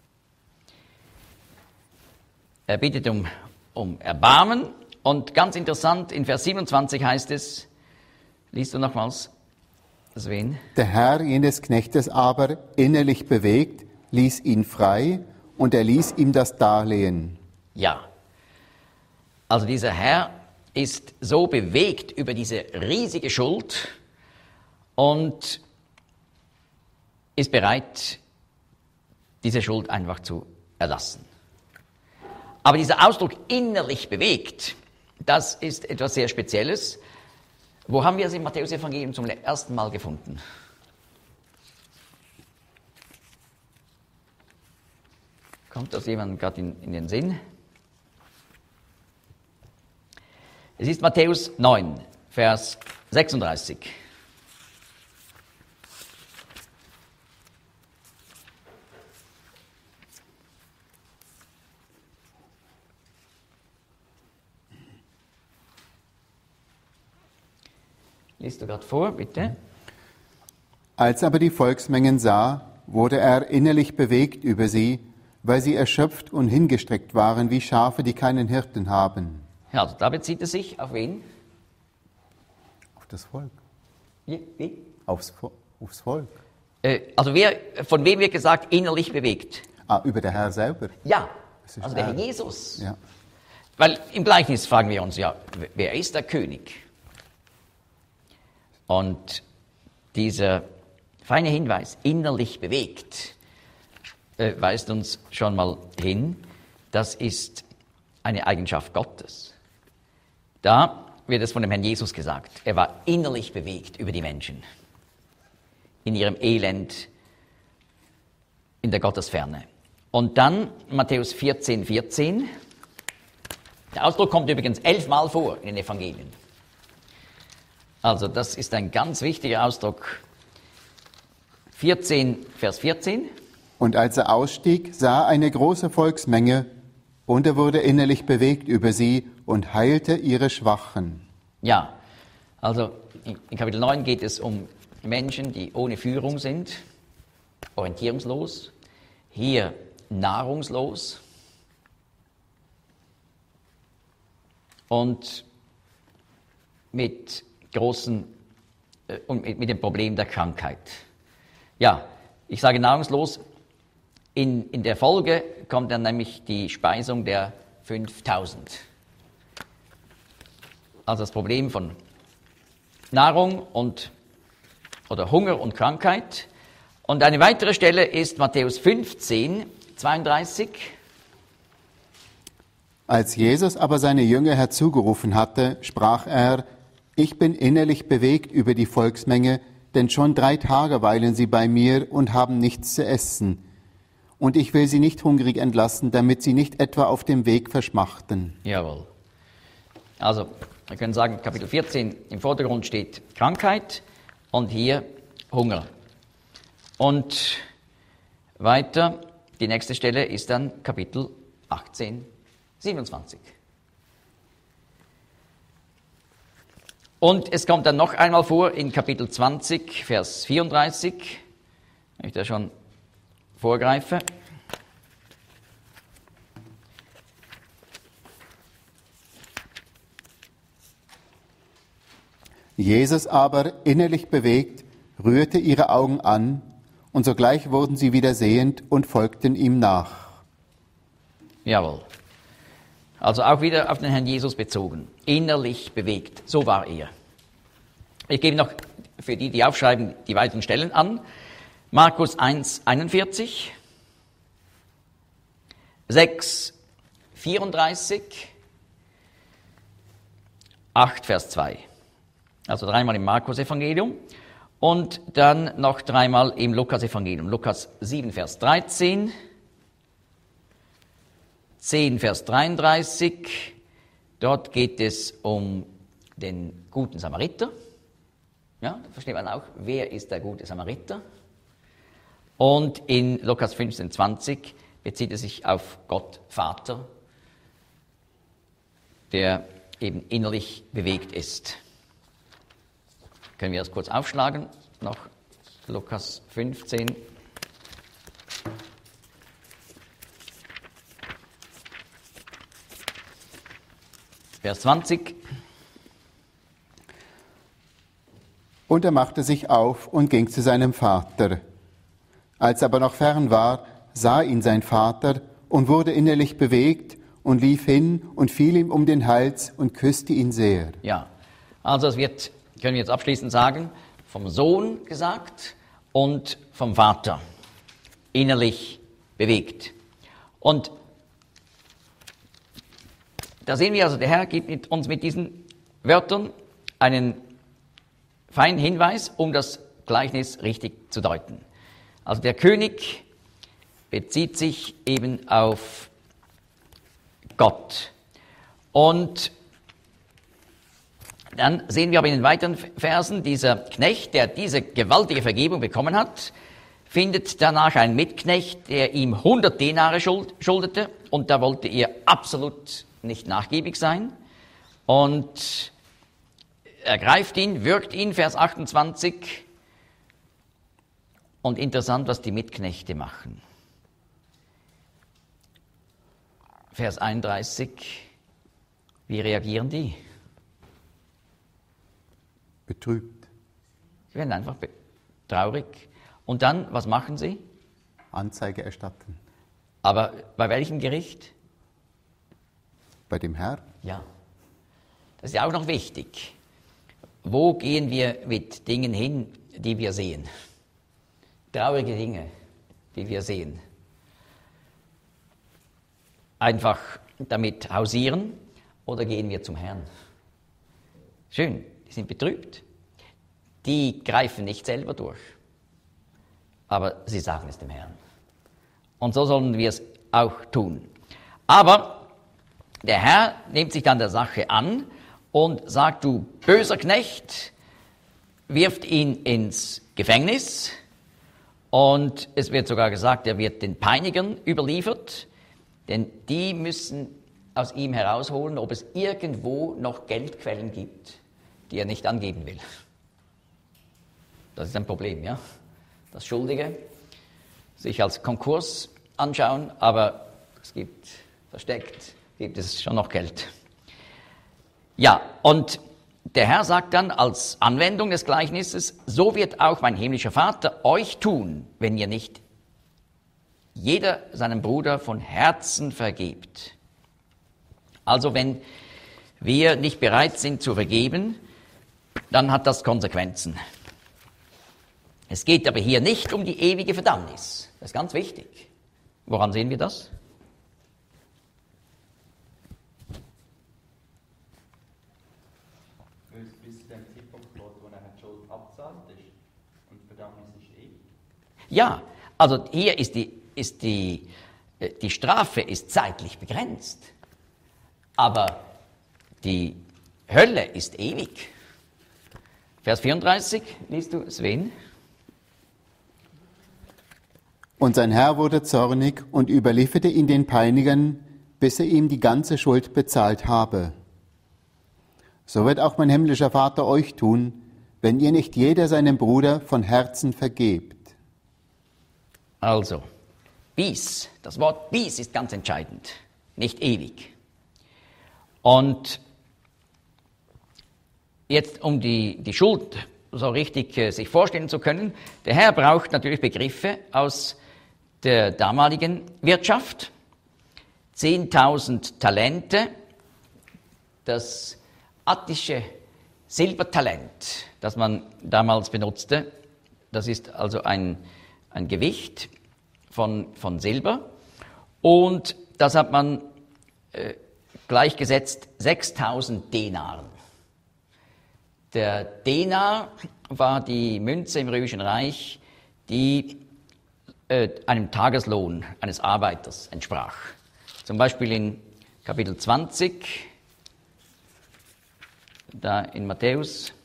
Er bittet um Erbarmen. Und ganz interessant, in Vers 27 heißt es, liest du nochmals, Sven? Der Herr jenes Knechtes aber, innerlich bewegt, ließ ihn frei und er ließ ihm das Darlehen. Ja, also dieser Herr ist so bewegt über diese riesige Schuld und ist bereit, diese Schuld einfach zu erlassen. Aber dieser Ausdruck innerlich bewegt, das ist etwas sehr Spezielles. Wo haben wir es im Matthäus-Evangelium zum ersten Mal gefunden? Kommt das jemand gerade in den Sinn? Es ist Matthäus 9, Vers 36. Liest du gerade vor, bitte? Als aber die Volksmengen sah, wurde er innerlich bewegt über sie, weil sie erschöpft und hingestreckt waren wie Schafe, die keinen Hirten haben. Ja, also da bezieht es sich auf wen? Auf das Volk. Wie? Aufs Volk. Also von wem wird gesagt, innerlich bewegt? Über der Herr selber. Ja, Das ist also der er. Herr Jesus. Ja. Weil im Gleichnis fragen wir uns ja, wer ist der König? Und dieser feine Hinweis, innerlich bewegt, weist uns schon mal hin, das ist eine Eigenschaft Gottes. Da wird es von dem Herrn Jesus gesagt, er war innerlich bewegt über die Menschen, in ihrem Elend, in der Gottesferne. Und dann Matthäus 14, 14. Der Ausdruck kommt übrigens 11 Mal vor in den Evangelien. Also das ist ein ganz wichtiger Ausdruck. 14, Vers 14. Und als er ausstieg, sah eine große Volksmenge, und er wurde innerlich bewegt über sie und heilte ihre Schwachen. Ja, also in Kapitel 9 geht es um Menschen, die ohne Führung sind, orientierungslos, hier nahrungslos und mit dem Problem der Krankheit. Ja, ich sage nahrungslos. In der Folge kommt dann nämlich die Speisung der 5000. Also das Problem von Nahrung oder Hunger und Krankheit. Und eine weitere Stelle ist Matthäus 15, 32. Als Jesus aber seine Jünger herzugerufen hatte, sprach er: Ich bin innerlich bewegt über die Volksmenge, denn schon 3 Tage weilen sie bei mir und haben nichts zu essen. Und ich will sie nicht hungrig entlassen, damit sie nicht etwa auf dem Weg verschmachten. Jawohl. Also, wir können sagen, Kapitel 14 im Vordergrund steht Krankheit und hier Hunger. Und weiter, die nächste Stelle ist dann Kapitel 18, 27. Und es kommt dann noch einmal vor in Kapitel 20, Vers 34, wenn ich da schon vorgreife. Jesus aber, innerlich bewegt, rührte ihre Augen an, und sogleich wurden sie wieder sehend und folgten ihm nach. Jawohl. Also auch wieder auf den Herrn Jesus bezogen. Innerlich bewegt. So war er. Ich gebe noch für die aufschreiben, die weiteren Stellen an. Markus 1, 41. 6, 34. 8, Vers 2. Also 3-mal im Markus-Evangelium. Und dann noch 3-mal im Lukas-Evangelium. Lukas 7, Vers 13. 10, Vers 33, dort geht es um den guten Samariter. Ja, da versteht man auch, wer ist der gute Samariter. Und in Lukas 15, 20, bezieht er sich auf Gott Vater, der eben innerlich bewegt ist. Können wir das kurz aufschlagen? Noch Lukas 15. Vers 20. Und er machte sich auf und ging zu seinem Vater. Als er aber noch fern war, sah ihn sein Vater und wurde innerlich bewegt und lief hin und fiel ihm um den Hals und küsste ihn sehr. Ja, also es wird, können wir jetzt abschließend sagen, vom Sohn gesagt und vom Vater innerlich bewegt. Und da sehen wir also, der Herr gibt uns mit diesen Wörtern einen feinen Hinweis, um das Gleichnis richtig zu deuten. Also der König bezieht sich eben auf Gott. Und dann sehen wir aber in den weiteren Versen, dieser Knecht, der diese gewaltige Vergebung bekommen hat, findet danach einen Mitknecht, der ihm 100 Denare schuldete, und da wollte er absolut nicht nachgiebig sein, und er greift ihn, würgt ihn, Vers 28, und interessant, was die Mitknechte machen. Vers 31, wie reagieren die? Betrübt. Sie werden einfach traurig. Und dann, was machen sie? Anzeige erstatten. Aber bei welchem Gericht? Bei dem Herrn? Ja. Das ist ja auch noch wichtig. Wo gehen wir mit Dingen hin, die wir sehen? Traurige Dinge, die wir sehen. Einfach damit hausieren oder gehen wir zum Herrn? Schön, die sind betrübt. Die greifen nicht selber durch, aber sie sagen es dem Herrn. Und so sollen wir es auch tun. Aber der Herr nimmt sich dann der Sache an und sagt, du böser Knecht, wirft ihn ins Gefängnis, und es wird sogar gesagt, er wird den Peinigern überliefert, denn die müssen aus ihm herausholen, ob es irgendwo noch Geldquellen gibt, die er nicht angeben will. Das ist ein Problem, ja. Das Schuldige sich als Konkurs anschauen, aber es gibt, versteckt, gibt es schon noch Geld. Ja, und der Herr sagt dann als Anwendung des Gleichnisses, so wird auch mein himmlischer Vater euch tun, wenn ihr nicht jeder seinem Bruder von Herzen vergebt. Also wenn wir nicht bereit sind zu vergeben, dann hat das Konsequenzen. Es geht aber hier nicht um die ewige Verdammnis. Das ist ganz wichtig. Woran sehen wir das? Bis zu dem Zeitpunkt, wo er die Schuld abzahlt ist und die Verdammnis ist ewig. Ja, also hier ist die Strafe ist zeitlich begrenzt, aber die Hölle ist ewig. Vers 34, liest du, Sven? Und sein Herr wurde zornig und überlieferte ihn den Peinigern, bis er ihm die ganze Schuld bezahlt habe. So wird auch mein himmlischer Vater euch tun, wenn ihr nicht jeder seinem Bruder von Herzen vergebt. Also, bis, das Wort bis ist ganz entscheidend, nicht ewig. Und jetzt, um die Schuld so richtig sich vorstellen zu können, der Herr braucht natürlich Begriffe aus der damaligen Wirtschaft. 10.000 Talente, das attische Silbertalent, das man damals benutzte, das ist also ein Gewicht von Silber, und das hat man gleichgesetzt 6.000 Denaren. Der Denar war die Münze im Römischen Reich, die einem Tageslohn eines Arbeiters entsprach. Zum Beispiel in Kapitel 20, da in Matthäus,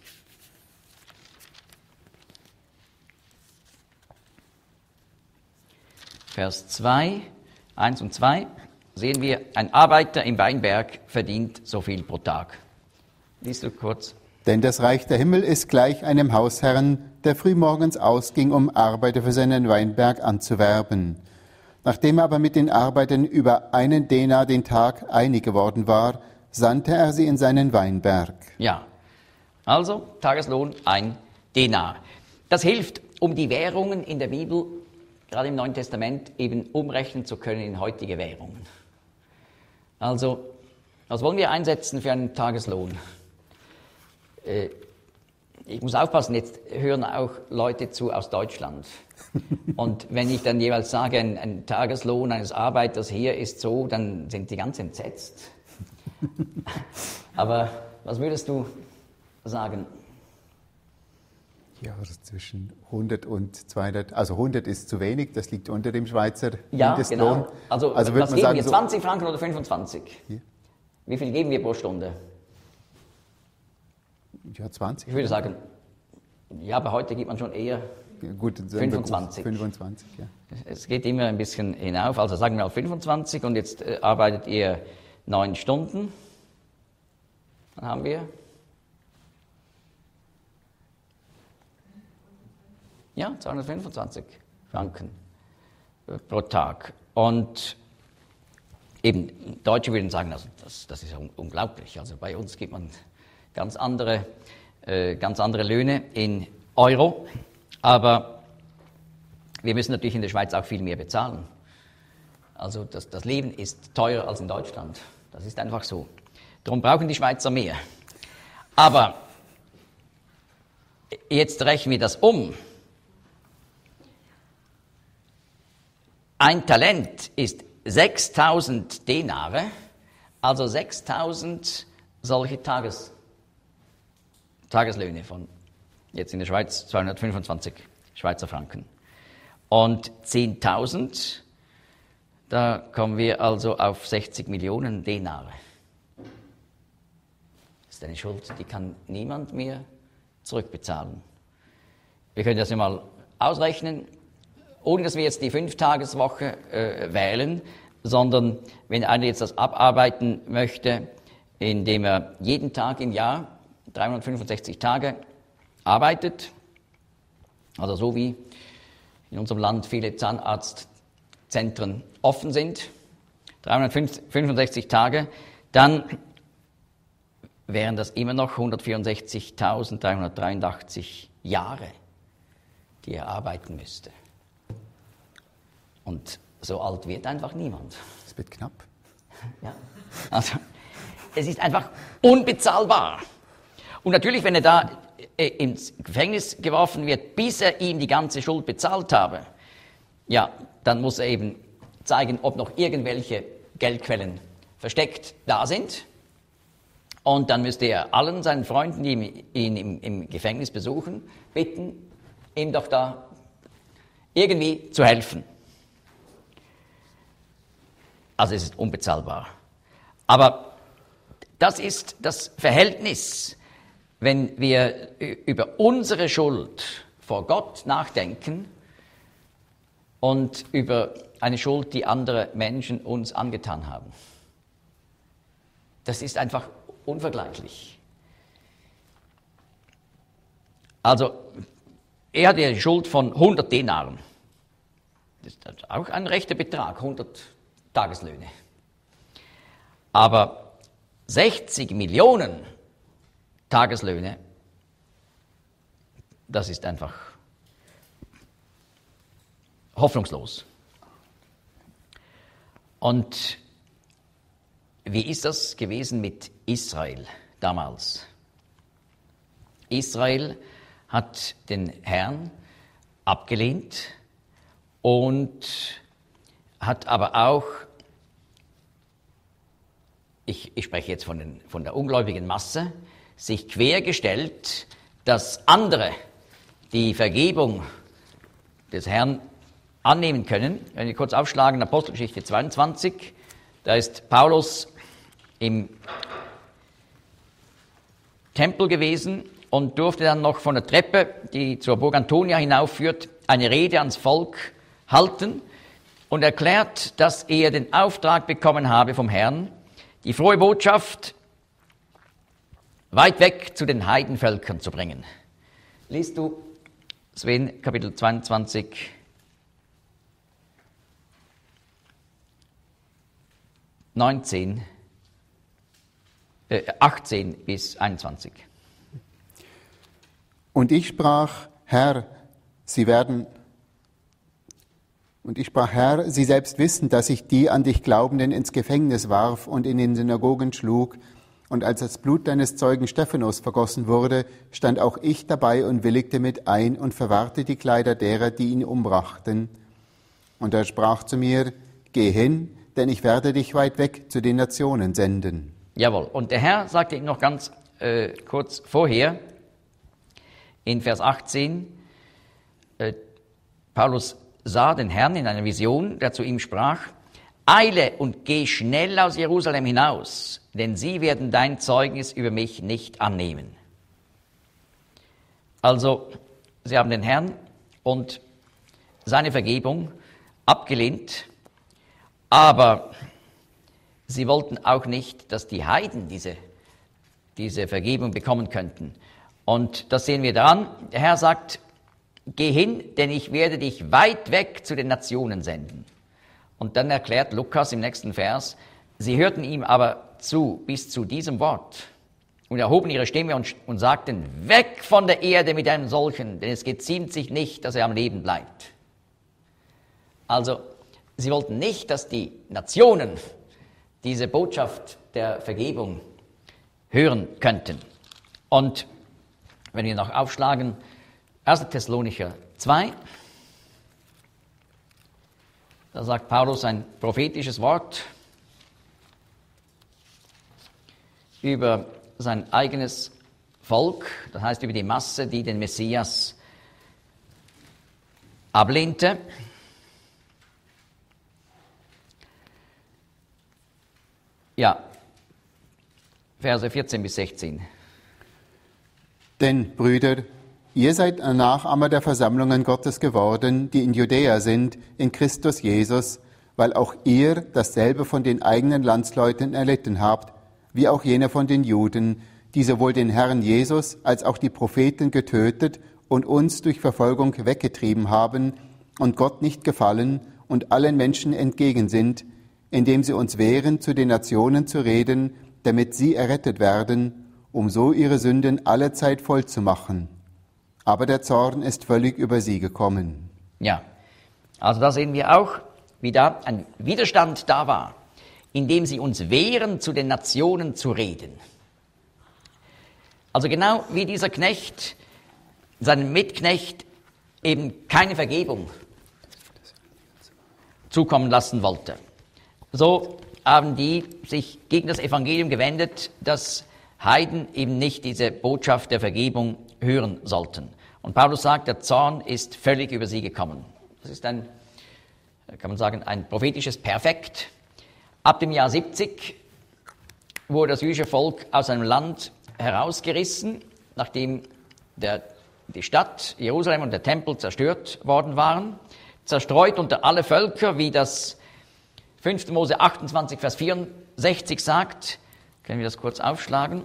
Vers 2, 1 und 2, sehen wir, ein Arbeiter im Weinberg verdient so viel pro Tag. Liest du kurz? Denn das Reich der Himmel ist gleich einem Hausherrn, der frühmorgens ausging, um Arbeiter für seinen Weinberg anzuwerben. Nachdem er aber mit den Arbeitern über 1 Denar den Tag einig geworden war, sandte er sie in seinen Weinberg. Ja, also Tageslohn 1 Denar. Das hilft, um die Währungen in der Bibel, gerade im Neuen Testament, eben umrechnen zu können in heutige Währungen. Also, was wollen wir einsetzen für einen Tageslohn? Ich muss aufpassen, jetzt hören auch Leute zu aus Deutschland. Und wenn ich dann jeweils sage, ein Tageslohn eines Arbeiters hier ist so, dann sind die ganz entsetzt. Aber was würdest du sagen? Ja, also zwischen 100 und 200, also 100 ist zu wenig, das liegt unter dem Schweizer Ja, Mindestlohn. genau. Also würde was man geben sagen, wir, so 20 Franken oder 25? Hier. Wie viel geben wir pro Stunde? Ja, 20. Ich würde sagen, ja, aber heute gibt man schon eher Gut, sagen wir 25. 25, ja. Es geht immer ein bisschen hinauf, also sagen wir mal 25 und jetzt arbeitet ihr 9 Stunden. Dann haben wir ja 225 Franken pro Tag. Und eben Deutsche würden sagen, also das ist unglaublich. Also bei uns gibt man ganz andere Löhne in Euro. Aber wir müssen natürlich in der Schweiz auch viel mehr bezahlen. Also das Leben ist teurer als in Deutschland. Das ist einfach so. Darum brauchen die Schweizer mehr. Aber jetzt rechnen wir das um. Ein Talent ist 6.000 Denare, also 6.000 solche Tageslöhne von jetzt in der Schweiz 225 Schweizer Franken. Und 10.000, da kommen wir also auf 60 Millionen Denare. Das ist eine Schuld, die kann niemand mehr zurückbezahlen. Wir können das ja mal ausrechnen, ohne dass wir jetzt die 5-Tageswoche wählen, sondern wenn einer jetzt das abarbeiten möchte, indem er jeden Tag im Jahr 365 Tage arbeitet, also so wie in unserem Land viele Zahnarztzentren offen sind, 365 Tage, dann wären das immer noch 164.383 Jahre, die er arbeiten müsste. Und so alt wird einfach niemand. Das wird knapp. Ja. Also, es ist einfach unbezahlbar. Und natürlich, wenn er da ins Gefängnis geworfen wird, bis er ihm die ganze Schuld bezahlt habe, ja, dann muss er eben zeigen, ob noch irgendwelche Geldquellen versteckt da sind. Und dann müsste er allen seinen Freunden, die ihn im Gefängnis besuchen, bitten, ihm doch da irgendwie zu helfen. Also es ist unbezahlbar. Aber das ist das Verhältnis, wenn wir über unsere Schuld vor Gott nachdenken und über eine Schuld, die andere Menschen uns angetan haben. Das ist einfach unvergleichlich. Also, er hat die Schuld von 100 Denaren. Das ist auch ein rechter Betrag, 100 Tageslöhne. Aber 60 Millionen Tageslöhne, das ist einfach hoffnungslos. Und wie ist das gewesen mit Israel damals? Israel hat den Herrn abgelehnt und hat aber auch, ich spreche jetzt von der ungläubigen Masse, sich quergestellt, dass andere die Vergebung des Herrn annehmen können. Wenn wir kurz aufschlagen, Apostelgeschichte 22, da ist Paulus im Tempel gewesen und durfte dann noch von der Treppe, die zur Burg Antonia hinaufführt, eine Rede ans Volk halten. und erklärt, dass er den Auftrag bekommen habe vom Herrn, die frohe Botschaft weit weg zu den Heidenvölkern zu bringen. Liest du, Sven, Kapitel 22, 18 bis 21. Und ich sprach, Herr, Sie selbst wissen, dass ich die an dich Glaubenden ins Gefängnis warf und in den Synagogen schlug. Und als das Blut deines Zeugen Stephanus vergossen wurde, stand auch ich dabei und willigte mit ein und verwahrte die Kleider derer, die ihn umbrachten. Und er sprach zu mir, geh hin, denn ich werde dich weit weg zu den Nationen senden. Jawohl, und der Herr sagte ihm noch ganz kurz vorher, in Vers 18, Paulus sah den Herrn in einer Vision, der zu ihm sprach, eile und geh schnell aus Jerusalem hinaus, denn sie werden dein Zeugnis über mich nicht annehmen. Also, sie haben den Herrn und seine Vergebung abgelehnt, aber sie wollten auch nicht, dass die Heiden diese Vergebung bekommen könnten. Und das sehen wir daran. Der Herr sagt, geh hin, denn ich werde dich weit weg zu den Nationen senden. Und dann erklärt Lukas im nächsten Vers, sie hörten ihm aber zu bis zu diesem Wort und erhoben ihre Stimme und sagten, weg von der Erde mit einem solchen, denn es geziemt sich nicht, dass er am Leben bleibt. Also, sie wollten nicht, dass die Nationen diese Botschaft der Vergebung hören könnten. Und wenn wir noch aufschlagen, 1. Thessalonicher 2, da sagt Paulus ein prophetisches Wort über sein eigenes Volk, das heißt über die Masse, die den Messias ablehnte. Ja, Verse 14 bis 16. Denn, Brüder, ihr seid Nachahmer der Versammlungen Gottes geworden, die in Judäa sind, in Christus Jesus, weil auch ihr dasselbe von den eigenen Landsleuten erlitten habt, wie auch jene von den Juden, die sowohl den Herrn Jesus als auch die Propheten getötet und uns durch Verfolgung weggetrieben haben und Gott nicht gefallen und allen Menschen entgegen sind, indem sie uns wehren, zu den Nationen zu reden, damit sie errettet werden, um so ihre Sünden allezeit voll zu machen. Aber der Zorn ist völlig über sie gekommen. Ja, also da sehen wir auch, wie da ein Widerstand da war, indem sie uns wehren, zu den Nationen zu reden. Also genau wie dieser Knecht seinem Mitknecht eben keine Vergebung zukommen lassen wollte. So haben die sich gegen das Evangelium gewendet, dass Heiden eben nicht diese Botschaft der Vergebung hören sollten. Und Paulus sagt, der Zorn ist völlig über sie gekommen. Das ist kann man sagen, ein prophetisches Perfekt. Ab dem Jahr 70 wurde das jüdische Volk aus seinem Land herausgerissen, nachdem die Stadt Jerusalem und der Tempel zerstört worden waren, zerstreut unter alle Völker, wie das 5. Mose 28, Vers 64 sagt. Können wir das kurz aufschlagen?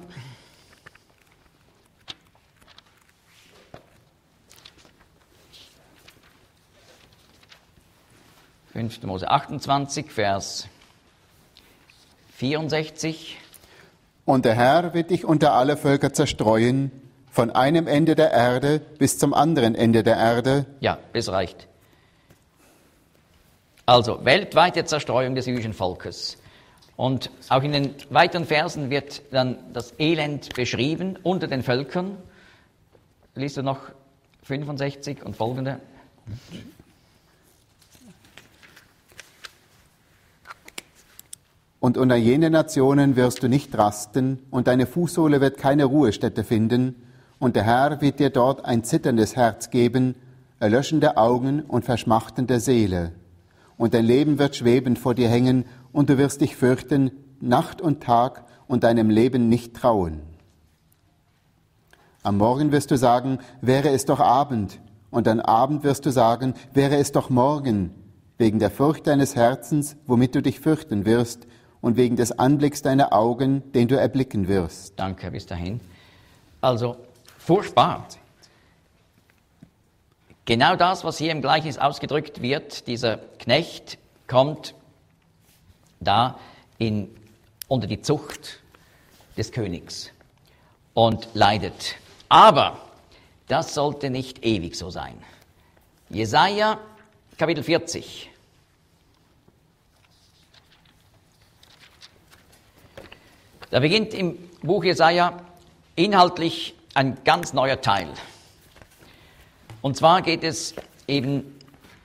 Mose 28, Vers 64. Und der Herr wird dich unter alle Völker zerstreuen, von einem Ende der Erde bis zum anderen Ende der Erde. Ja, das reicht. Also weltweite Zerstreuung des jüdischen Volkes. Und auch in den weiteren Versen wird dann das Elend beschrieben unter den Völkern. Liest du noch 65 und folgende? Und unter jene Nationen wirst du nicht rasten, und deine Fußsohle wird keine Ruhestätte finden, und der Herr wird dir dort ein zitterndes Herz geben, erlöschende Augen und verschmachtende Seele. Und dein Leben wird schwebend vor dir hängen, und du wirst dich fürchten, Nacht und Tag, und deinem Leben nicht trauen. Am Morgen wirst du sagen, wäre es doch Abend, und am Abend wirst du sagen, wäre es doch Morgen, wegen der Furcht deines Herzens, womit du dich fürchten wirst, und wegen des Anblicks deiner Augen, den du erblicken wirst. Danke, bis dahin. Also, furchtbar. Genau das, was hier im Gleichnis ausgedrückt wird, dieser Knecht kommt da unter die Zucht des Königs und leidet. Aber das sollte nicht ewig so sein. Jesaja, Kapitel 40. Da beginnt im Buch Jesaja inhaltlich ein ganz neuer Teil. Und zwar geht es eben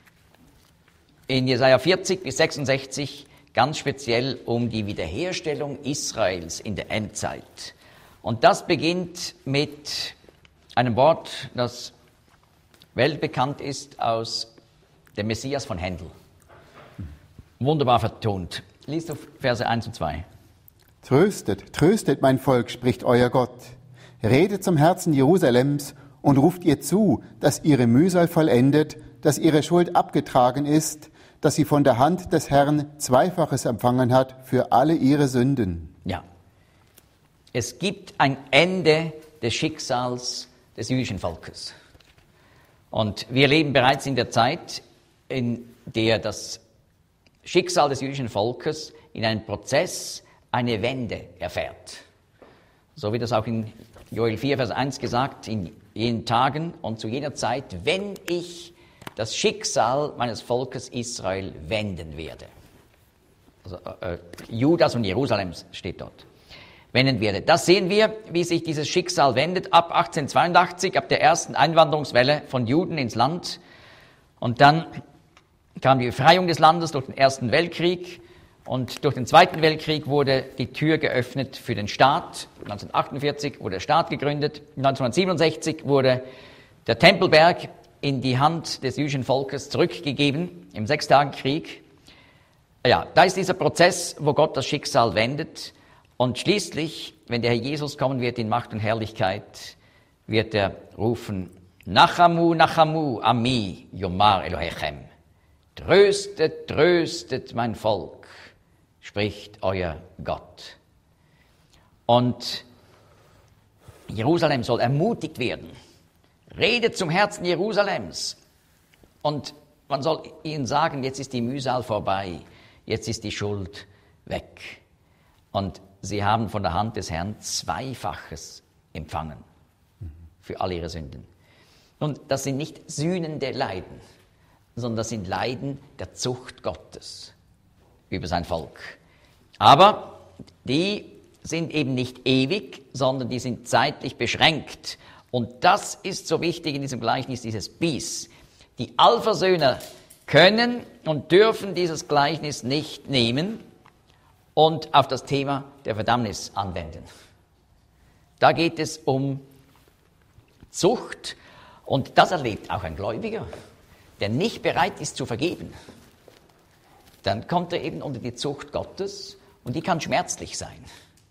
in Jesaja 40 bis 66 ganz speziell um die Wiederherstellung Israels in der Endzeit. Und das beginnt mit einem Wort, das weltbekannt ist aus dem Messias von Händel. Wunderbar vertont. Liest auf Verse 1 und 2. Tröstet, tröstet mein Volk, spricht euer Gott. Redet zum Herzen Jerusalems und ruft ihr zu, dass ihre Mühsal vollendet, dass ihre Schuld abgetragen ist, dass sie von der Hand des Herrn Zweifaches empfangen hat für alle ihre Sünden. Ja, es gibt ein Ende des Schicksals des jüdischen Volkes. Und wir leben bereits in der Zeit, in der das Schicksal des jüdischen Volkes in einem Prozess eine Wende erfährt. So wird das auch in Joel 4, Vers 1 gesagt, in jenen Tagen und zu jener Zeit, wenn ich das Schicksal meines Volkes Israel wenden werde. Also Judas und Jerusalems steht dort. Wenden werde. Das sehen wir, wie sich dieses Schicksal wendet ab 1882, ab der ersten Einwanderungswelle von Juden ins Land. Und dann kam die Befreiung des Landes durch den Ersten Weltkrieg. Und durch den Zweiten Weltkrieg wurde die Tür geöffnet für den Staat. 1948 wurde der Staat gegründet. 1967 wurde der Tempelberg in die Hand des jüdischen Volkes zurückgegeben im Sechstagekrieg. Ja, da ist dieser Prozess, wo Gott das Schicksal wendet. Und schließlich, wenn der Herr Jesus kommen wird in Macht und Herrlichkeit, wird er rufen, Nachamu, Nachamu, Ami, Yomar Elohechem. Tröstet, tröstet mein Volk, spricht euer Gott. Und Jerusalem soll ermutigt werden. Redet zum Herzen Jerusalems. Und man soll ihnen sagen, jetzt ist die Mühsal vorbei, jetzt ist die Schuld weg. Und sie haben von der Hand des Herrn Zweifaches empfangen für alle ihre Sünden. Und das sind nicht sühnende Leiden, sondern das sind Leiden der Zucht Gottes über sein Volk. Aber die sind eben nicht ewig, sondern die sind zeitlich beschränkt. Und das ist so wichtig in diesem Gleichnis, dieses Bis. Die Allversöhner können und dürfen dieses Gleichnis nicht nehmen und auf das Thema der Verdammnis anwenden. Da geht es um Zucht und das erlebt auch ein Gläubiger, der nicht bereit ist zu vergeben. Dann kommt er eben unter die Zucht Gottes und die kann schmerzlich sein.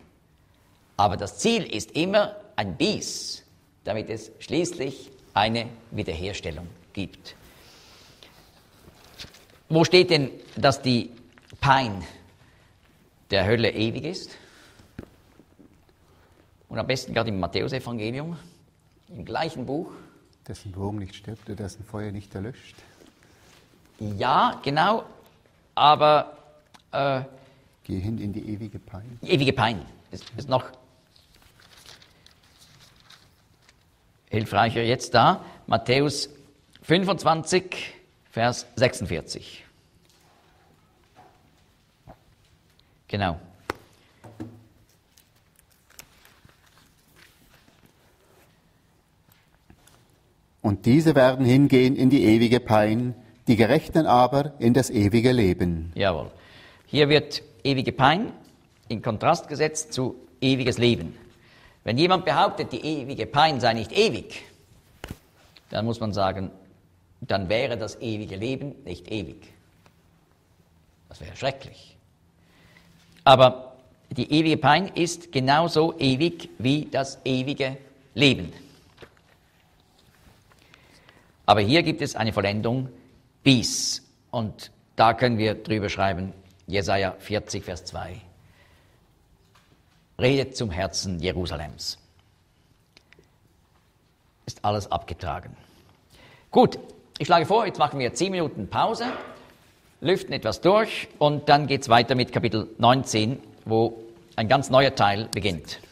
Aber das Ziel ist immer ein Bis, damit es schließlich eine Wiederherstellung gibt. Wo steht denn, dass die Pein der Hölle ewig ist? Und am besten gerade im Matthäusevangelium, im gleichen Buch. Dessen Wurm nicht stirbt und dessen Feuer nicht erlöscht. Ja, genau, aber Geh hin in die ewige Pein. die ewige Pein ist noch hilfreicher jetzt da. Matthäus 25, Vers 46. Genau. Und diese werden hingehen in die ewige Pein, die Gerechten aber in das ewige Leben. Jawohl. Hier wird ewige Pein in Kontrast gesetzt zu ewiges Leben. Wenn jemand behauptet, die ewige Pein sei nicht ewig, dann muss man sagen, dann wäre das ewige Leben nicht ewig. Das wäre schrecklich. Aber die ewige Pein ist genauso ewig wie das ewige Leben. Aber hier gibt es eine Vollendung bis. Und Da können wir drüber schreiben, Jesaja 40, Vers 2. Redet zum Herzen Jerusalems. Ist alles abgetragen. Gut, ich schlage vor, jetzt machen wir 10 Minuten Pause, lüften etwas durch und dann geht es weiter mit Kapitel 19, wo ein ganz neuer Teil beginnt.